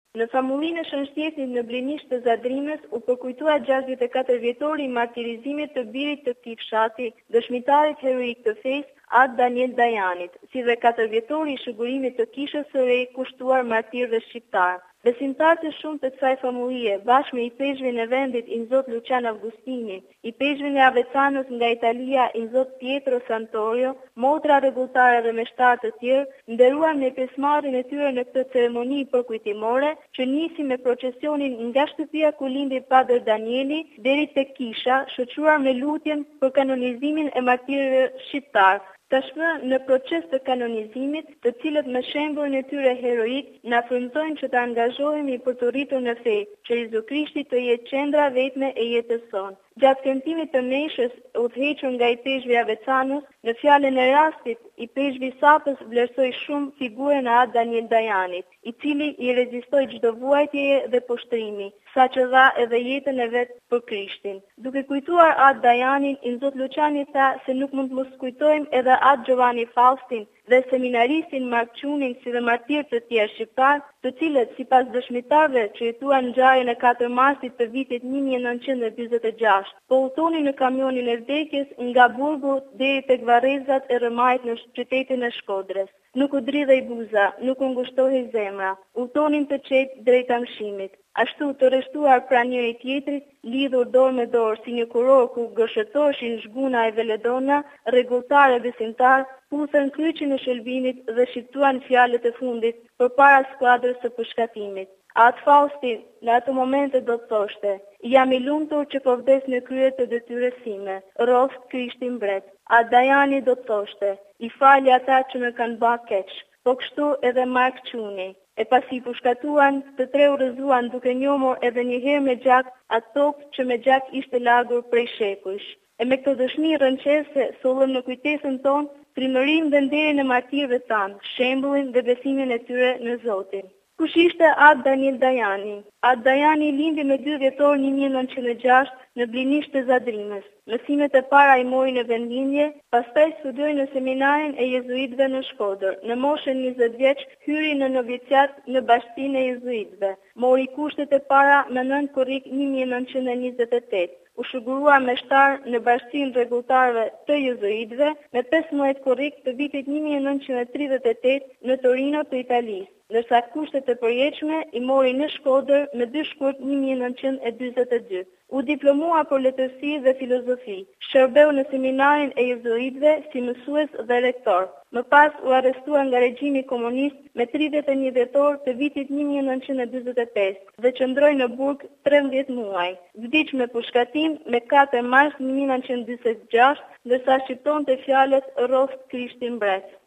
Në famullinë e shënështjesit në Blinisht të Zadrimës u përkujtua 64 vjetori i martirizimit të birit të këtij fshati, dëshmitarit heroik të fesë, Ad Daniel Dajanit, si dhe 4 vjetori i shëgurimit të kishës së re kushtuar martirëve shqiptar. Besimtarë të shumë të kësaj famullie, bashkë me i peshve në vendit i Zot Lucian Augustini, i peshve në Avecanës nga Italia i Zot Pietro Santorio, motra rregulltare dhe meshtarë të tjerë, nderuan me pjesëmarrjen e tyre në këtë ceremoni përkujtimore, që nisi me procesionin nga shtëpia ku lindi Padre Danieli deri tek kisha, shoqëruar me lutjen për kanonizimin e martirëve shqiptar. Tashmë në proces të kanonizimit, të cilët me shembullin e tyre heroik na frymëzojnë që të angazhohemi për të rritur në fe, që Jezu Krishti të jetë qendra vetme e jetës sonë. Gjatë këndimit të meshës, udhëhequr nga i peshvi Avecanës, në fjalën e rastit, i peshvi Sapës vlerësoi shumë figurën e Ad Daniel Dajanit, i cili i rezistoi çdo vuajtjeje dhe poshtrimi, saqë dha edhe jetën e vet për Krishtin. Duke kujtuar Ad Dajanin, i Zot Luciani tha se nuk mund të mos kujtojmë edhe Ad Giovanni Faustin dhe seminaristin Mark Qunin si dhe martirë të tjerë shqiptar, të cilët sipas dëshmitarëve që jetuan ngjarjen e 4 marsit të vitit 1946, po udhtonin në kamionin e vdekjes nga Burgu deri tek varrezat e Rëmajit në qytetin e Shkodrës. Nuk u dridhej buza, nuk u ngushtohej zemra, udhtonin të qetë drejt amshimit. Ashtu të rreshtuar pranë njëri tjetrit, lidhur dorë me dorë si një kuror ku gërshëtoheshin Zhguna e Veledona, rregulltar e besimtar, puthën kryqin e shëlbimit dhe shqiptuan fjalët e fundit përpara skuadrës së përshkatimit. Atë Fausti në atë momente do të thoshte: "Jam i lumtur që po vdes në krye të detyrës sime, roft Krishti mbret." Atë Dajani do të thoshte: "I falë ata që më kanë bërë keq." Po kështu edhe Mark Quni. E pasi i përshkatuan, të tre u rrëzuan duke njohur edhe një herë me gjak atë tokë që me gjak ishte lagur prej shekujsh. E me këtë dëshmi rënqese, sollëm në kujtesën tonë frymërinë dhe nderin e martirëve tanë, shembullin dhe besimin e tyre në Zotin. Kush ishte Ad Daniel Dajani? Ad Dajani lindi në 2 dhjetor 1906 në Blinisht të Zadrimës. Mësimet e para i mori në vendlindje, pastaj studioi në seminarin e jezuitëve në Shkodër. Në moshën 20 vjeç hyri në noviciat në bashkinë e jezuitëve. Mori kushtet e para në 9 korrik 1928. U shëgurua meshtar në bashkinë rregulltarëve të jezuitëve me 15 korrik të vitit 1938 në Torino të Italisë, ndërsa kushtet e përjetshme i mori në Shkodër me 2 shkurt 1942. U diplomua për letërsi dhe filozofi. Shërbeu në seminarin e jezuitëve si mësues dhe rektor. Më pas u arrestua nga regjimi komunist me 31 dhjetor të vitit 1945 dhe qëndroi në burg 13 muaj. Vdiq me përshkatim me 4 mars 1946, ndërsa shqiptonte fjalët roft Krishti mbret.